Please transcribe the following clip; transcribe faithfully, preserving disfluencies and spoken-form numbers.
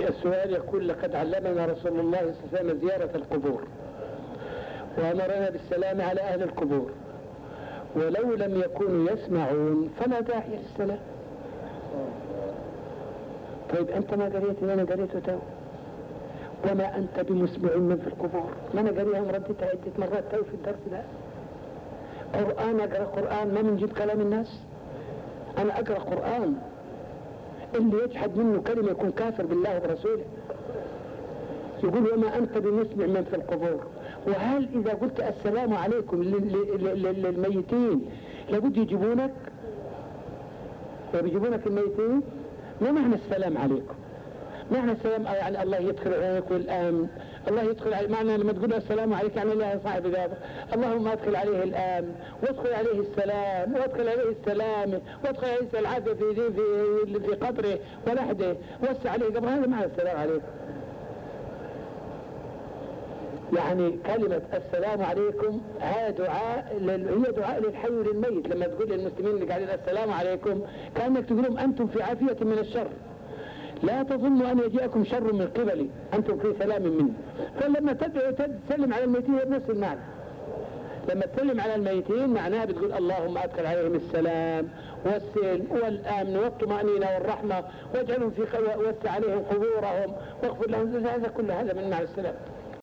السؤال يقول: لقد علمنا رسول الله صلى الله عليه وسلم زيارة القبور وأمرنا بالسلام على أهل القبور، ولو لم يكونوا يسمعون فلا داعي للسلام. طيب أنت ما قريت اللي أنا قريته تو؟ وما أنت بمسمع من في القبور، ما أنا قريهم رديتها عدة مرات تو في الدرس ده. قرآن، أقرأ قرآن ما بنجيب كلام الناس. أنا أقرأ قرآن، اللي يجحد منه كلمة يكون كافر بالله ورسوله. يقول: وما أنت بمسمع من في القبور. وهل إذا قلت السلام عليكم للميتين لابد يجيبونك ويجيبونك الميتين؟ ما معنى السلام عليكم؟ معنى السلام يعني الله يدخل عليك والآمن، الله يدخل عليك. معنى لما تقول السلام عليك يعني الله صاحب بابه، اللهم ادخل عليه الآمن وادخل عليه السلام وادخل عليه السلام وادخل عليه العافية في في في قبره ولحده، وسع عليه قبره. هذا معنى السلام عليكم. يعني كلمة السلام عليكم هذا دعاء، هي دعاء للحي وللميت. لما تقول للمسلمين اللي قاعدين السلام عليكم كأنك تقول لهم أنتم في عافية من الشر، لا تظنوا أن يجيئكم شر من قبلي، أنتم في سلام مني. فلما تسلم على الميتين بنفس المعنى. لما تسلم على الميتين معناها بتقول: اللهم أدخل عليهم السلام والسلم والأمن والطمأنينة والرحمة، واجعلهم في وسع عليهم قبورهم واغفر لهم. هذا كل هذا من معنى السلام.